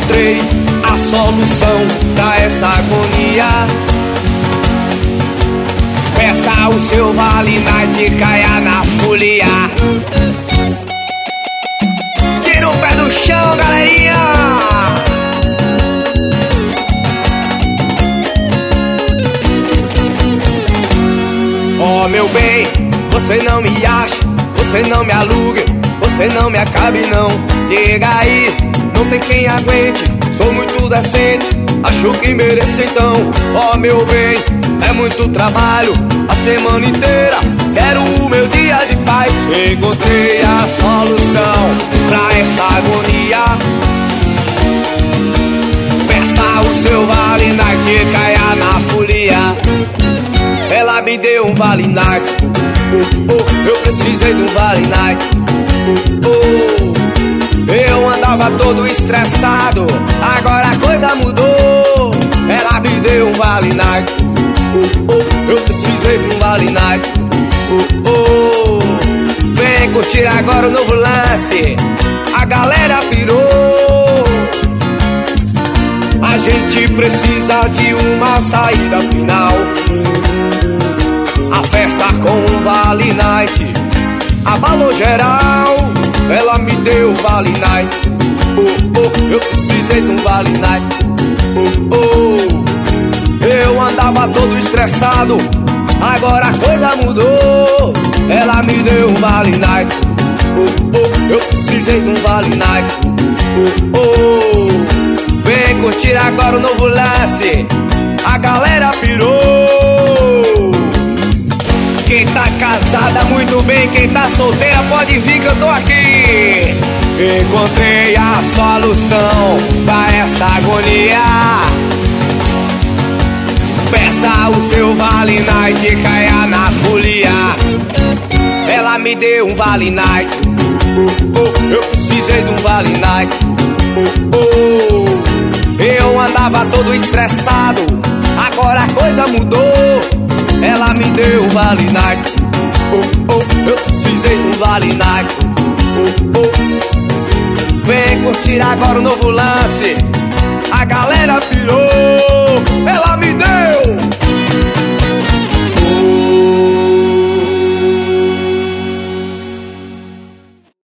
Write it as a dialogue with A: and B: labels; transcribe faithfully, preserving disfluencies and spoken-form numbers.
A: encontrei a solução pra essa agonia. Peça o seu Vale Night e caia na folia. Tira o pé do chão, galerinha. Oh, meu bem, você não me acha, você não me aluga, você não me acabe não. Diga aí, não tem quem aguente, sou muito decente, acho que mereço então. Oh, meu bem, é muito trabalho a semana inteira, quero o meu dia de paz. Encontrei a solução pra essa agonia. Peça o seu Vale Night e caia na folia. Ela me deu um Vale Night, oh, oh, eu precisei de um Vale Night, oh, oh. Eu andava todo estressado, agora a coisa mudou. Ela me deu um Vale Night, oh, oh, eu precisei de um Vale Night, oh, oh. Vem curtir agora o novo lance, a galera pirou. A gente precisa de uma saída final. A festa com o Vale Night abalou geral. Ela me deu o Vale Night, oh, oh, eu precisei de um Vale Night, oh, oh. Eu andava todo estressado, agora a coisa mudou. Ela me deu um Vale Night, oh, oh, eu precisei de um Vale Night, oh, oh. Vem curtir agora o novo lance, a galera pirou. Quem tá casada, muito bem, quem tá solteira pode vir que eu tô aqui. Encontrei a solução pra essa agonia. Peça o seu Vale Night e caia na folia. Ela me deu um Vale Night, oh, oh, eu precisei de um Vale Night, oh, oh. Eu andava todo estressado, agora a coisa mudou. Ela me deu um Vale Night, oh, oh, eu precisei de um Vale Night, oh, oh. Vem curtir agora o novo lance, a galera pirou.